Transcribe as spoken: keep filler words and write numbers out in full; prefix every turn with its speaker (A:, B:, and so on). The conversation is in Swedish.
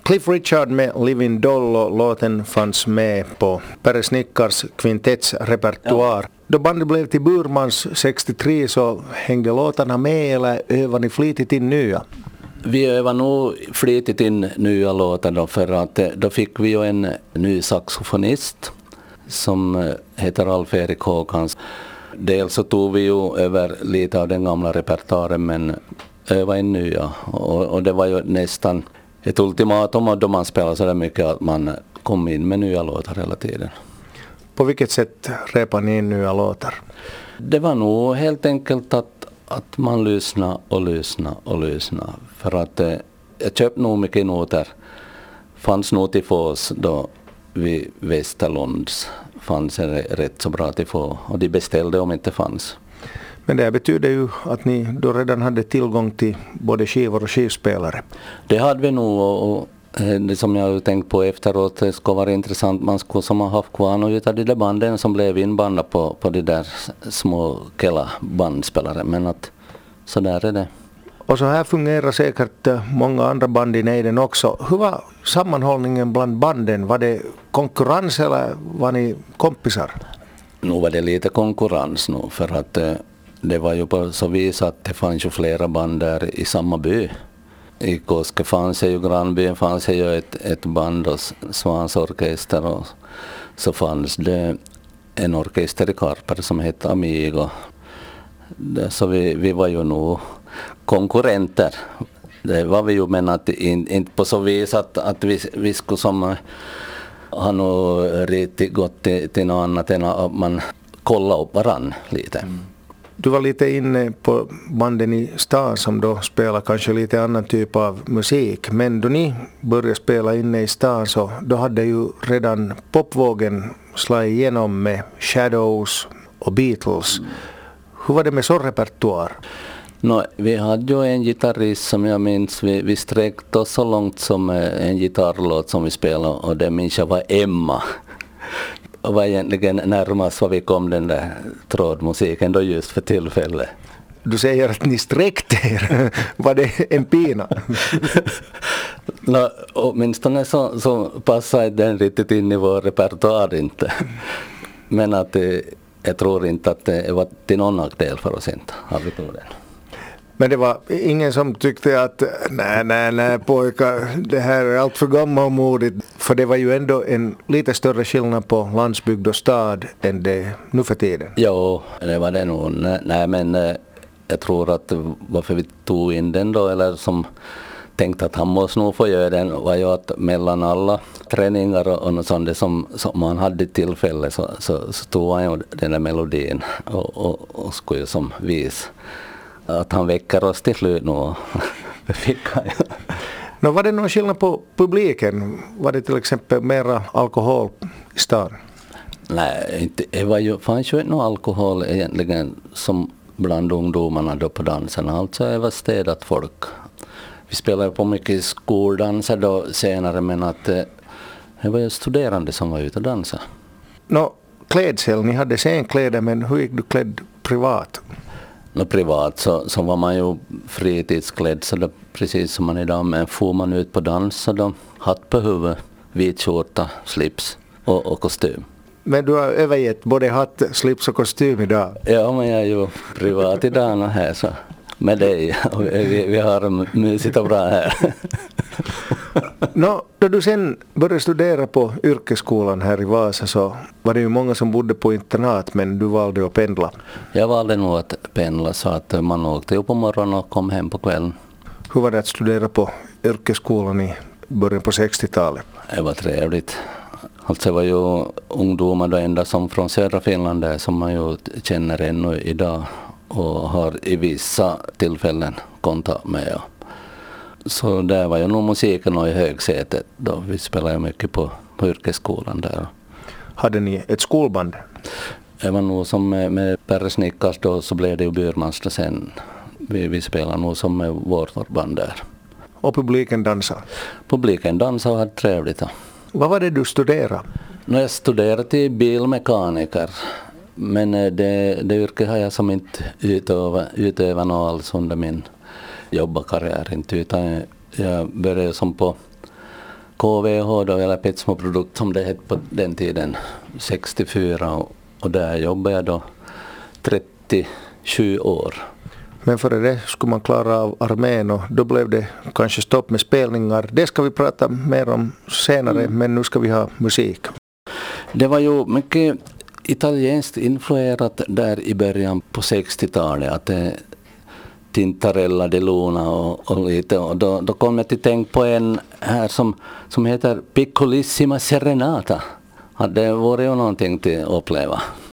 A: Cliff Richard med Living Doll, och låten fanns med på Per Snickars kvintets repertoar. Ja. Då bandet blev till Burmans sextiotre så hängde låtarna med, eller övade ni flitigt in nya?
B: Vi övar nog flitigt in nya låtar då, för att då fick vi ju en ny saxofonist som heter Alf-Erik Håkans. Dels så tog vi ju över lite av den gamla repertoaren, men öva in nya, och, och det var ju nästan ett ultimatum då man spelade så där mycket att man kom in med nya låtar hela tiden.
A: På vilket sätt repar ni in nya låtar?
B: Det var nog helt enkelt att, att man lyssnade och lyssnade och lyssnade. För att eh, jag köpte nog mycket noter. Fanns nog till oss då vid Västerlunds. Fanns det rätt så bra till få, och de beställde om inte fanns.
A: Men det betyder ju att ni då redan hade tillgång till både skivor och skivspelare.
B: Det hade vi nog, och det som jag har tänkt på efteråt, det ska vara intressant. Man skulle som ha haft kvar och utav de där banden som blev inbandda på, på de där små kella bandspelare. Men att så där är det.
A: Och så här fungerar säkert många andra band i nejden också. Hur var sammanhållningen bland banden? Var det konkurrens eller var ni kompisar?
B: Nu var det lite konkurrens nu, för att det var ju på så vis att det fanns ju flera band där i samma by. I Koske fanns det ju, grannbyn fanns det ju ett, ett band och Svans orkester, och så fanns det en orkester i Karpare som hette Amigo. Så vi, vi var ju nog konkurrenter. Det var vi ju, men att inte in på så vis att, att vi, vi skulle som ha nog riktigt gått till, till något annat än att man kollade upp varann lite. Mm.
A: Du var lite inne på banden i stan som då spelar kanske lite annan typ av musik. Men då ni började spela inne i stan så då hade ju redan popvågen slagit igenom med Shadows och Beatles. Mm. Hur var det med så repertoar?
B: No, vi hade ju en gitarrist som jag minns, vi, vi sträckte oss så långt som en gitarrlåt som vi spelade, och det minns jag var Emma. Och var egentligen närmast vad vi kom den där trådmusiken då just för tillfället.
A: Du säger att ni sträckte er. Var det en pina?
B: No, åtminstone så, så passade den riktigt in i vår repertoar inte. Men att jag tror inte att det var till någon nackdel för oss inte. Har vi tror den.
A: Men det var ingen som tyckte att nej, nej, nej pojkar, det här är allt för gammalmodigt. För det var ju ändå en lite större skillnad på landsbygd och stad än det nu för tiden.
B: Jo, det var det nog. Nej, men jag tror att varför vi tog in den då, eller som tänkte att han måste nog få göra den, var ju att mellan alla träningar och, och något sånt det som, som man hade tillfälle så, så, så tog han ju den där melodin och, och, och skulle ju som vis att han väcker oss till slut nu. Det fick han ju.
A: Nå, var det någon skillnad på publiken? Var det till exempel mera alkohol i stan?
B: Nej, inte, det var ju, fanns ju inte någon alkohol egentligen som bland ungdomarna då på danserna. Alltså det var städat folk. Vi spelade på mycket skoldanser då senare, men att det var ju studerande som var ute och dansa.
A: Nå, klädsel, ni hade scenkläder, men hur gick du klädd privat?
B: Nå, privat så, så var man ju fritidsklädd så då, precis som man idag, men får man ut på dans så då hatt på huvudet, vit skjorta, slips och, och kostym.
A: Men du har övergett både hatt, slips och kostym idag?
B: Ja, men jag är ju privat idag här så med dig. Vi, vi har mysigt och bra här.
A: Nå, då du sen började studera på yrkesskolan här i Vasa så var det ju många som bodde på internat, men du valde att pendla.
B: Jag valde nog att pendla så att man åkte ju på morgonen och kom hem på kvällen.
A: Hur var det att studera på yrkesskolan i början på sextiotalet?
B: Det var trevligt. Alltså det var ju ungdomar då ända som från södra Finland där som man ju känner ännu idag och har i vissa tillfällen kontakt med. Ja. Så där var ju nog musiken och i högsätet då. Vi spelade ju mycket på, på yrkesskolan där.
A: Hade ni ett skolband?
B: Det var nog som med, med Per Snickars då, så blev det ju Burmans sen. Vi, vi spelade nog som med vårt band där.
A: Och publiken dansade?
B: Publiken dansade och hade trevligt. Ja.
A: Vad var det du studerade?
B: No, jag studerade till bilmekaniker. Men det, det yrket har jag som inte utövat utöva något alls under min jobbarkarriär. Utan jag började som på K V H då, eller Petsmo Produkt som det hette på den tiden, sextiofyra, och, och där jobbade jag då trettiosju år.
A: Men före det skulle man klara av armén och då blev det kanske stopp med spelningar. Det ska vi prata mer om senare, mm. men nu ska vi ha musik.
B: Det var ju mycket italienskt influerat där i början på sextiotalet, att det Tintarella de Luna och, och lite, och då, då kom jag till tänk på en här som, som heter Piccolissima Serenata. Hade det varit ju någonting till att uppleva?